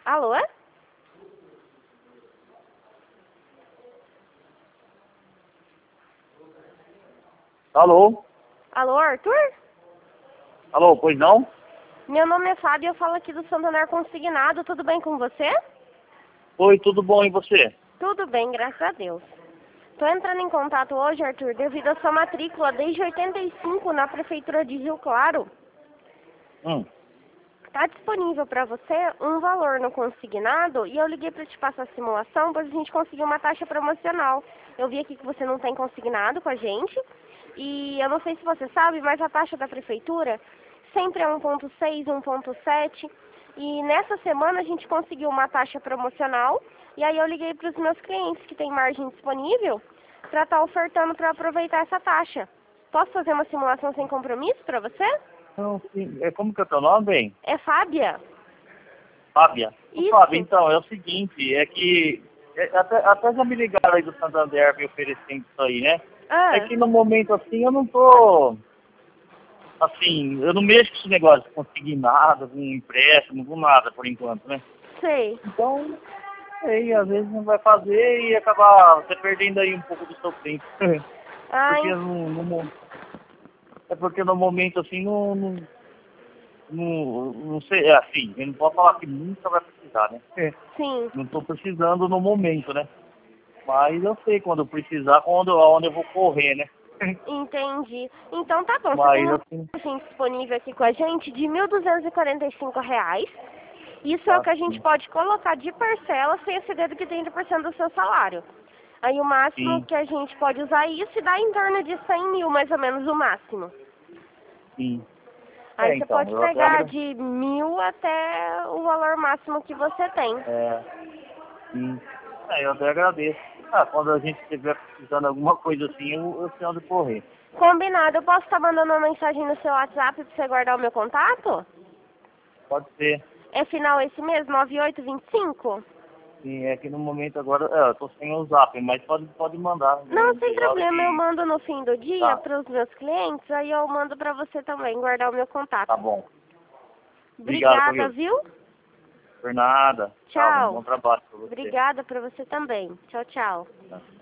Alô? Alô? Alô, Arthur? Alô, pois não? Meu nome é Fábio, eu falo aqui do Santander Consignado. Tudo bem com você? Oi, tudo bom e você? Tudo bem, graças a Deus. Tô entrando em contato hoje, Arthur, devido à sua matrícula desde 85 na Prefeitura de Rio Claro. Tá disponível para você um valor no consignado e eu liguei para te passar a simulação, pois a gente conseguiu uma taxa promocional. Eu vi aqui que você não tem consignado com a gente e eu não sei se você sabe, mas a taxa da Prefeitura sempre é 1,6, 1,7 e nessa semana a gente conseguiu uma taxa promocional e aí eu liguei para os meus clientes que têm margem disponível para estar ofertando para aproveitar essa taxa. Posso fazer uma simulação sem compromisso para você? Não, sim. Como que é teu nome, bem? É Fábia? Fábia. Ô, Isso. Fábio, então, é o seguinte, é que até já me ligaram aí do Santander me oferecendo isso aí, né? É Ah, que no momento assim eu não tô, assim, eu não mexo com esse negócio de conseguir nada, com empréstimo, com nada por enquanto, né? sei. Então, aí às vezes não vai fazer e acabar você perdendo aí um pouco do seu tempo. Ah, Porque é porque no momento assim não sei, é assim, eu não posso falar que nunca vai precisar, né? sim. Não estou precisando no momento, né? Mas eu sei quando eu precisar, onde eu vou correr, né? Entendi. Então tá bom, você tem Mas um assim, margem disponível aqui com a gente de R$ 1.245. Isso é o tá que a gente assim, pode colocar de parcela sem exceder do que 30% do seu salário. Aí o máximo sim, que a gente pode usar isso e dá em torno de 100 mil, mais ou menos o máximo. sim. Aí você Então, pode eu até pegar de 1.000 até o valor máximo que você tem. sim. Eu até agradeço. Ah, quando a gente estiver precisando de alguma coisa assim, eu sei onde correr. Combinado. Eu posso estar mandando uma mensagem no seu WhatsApp para você guardar o meu contato? Pode ser. É final esse mês, 9825? Sim, é que no momento agora, eu tô sem o zap, mas pode mandar. Não, sem A hora problema. Eu que mando no fim do dia tá, para os meus clientes, aí eu mando para você também guardar o meu tá contato. bom. Obrigado, Obrigada, viu? viu? Por nada. Tchau, um Tchau. bom trabalho pra você. Obrigada para você também. Tchau, tchau. Tá.